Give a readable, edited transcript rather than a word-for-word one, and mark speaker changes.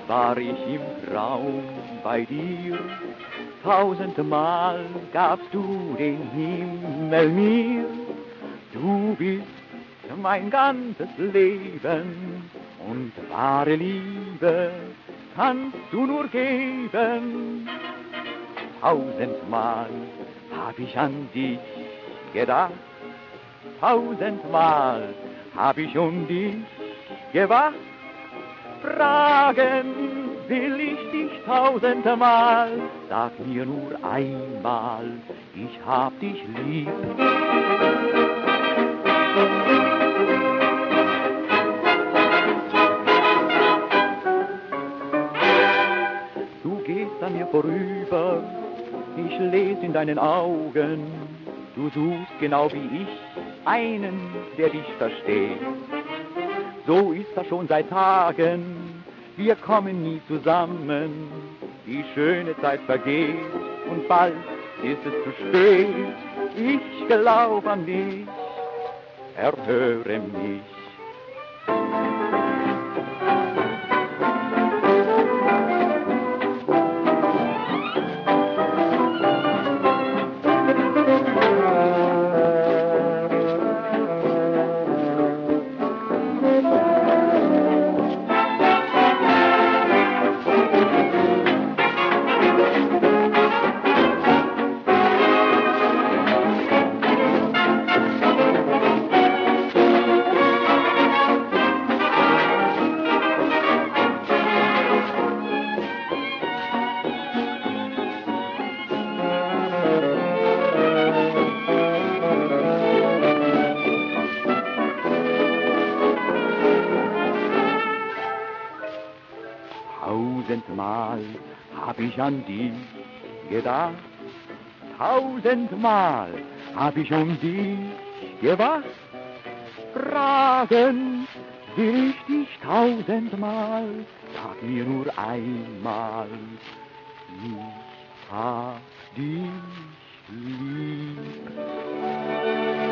Speaker 1: war ich im Traum bei dir. Tausendmal gabst du den Himmel mir. Du bist mein ganzes Leben und wahre Liebe kannst du nur geben. Tausendmal hab ich an dich gedacht, tausendmal hab ich um dich gewacht. Fragen will ich dich tausendmal, sag mir nur einmal, ich hab dich lieb. Du gehst an mir vorüber, ich lese in deinen Augen, du suchst genau wie ich einen, der dich versteht. So ist das schon seit Tagen, wir kommen nie zusammen, die schöne Zeit vergeht und bald ist es zu spät. Ich glaub an dich, erhöre mich. Tausendmal hab ich an dich gedacht, tausendmal hab ich um dich gewacht. Fragen will ich dich tausendmal, sag mir nur einmal, ich hab dich lieb.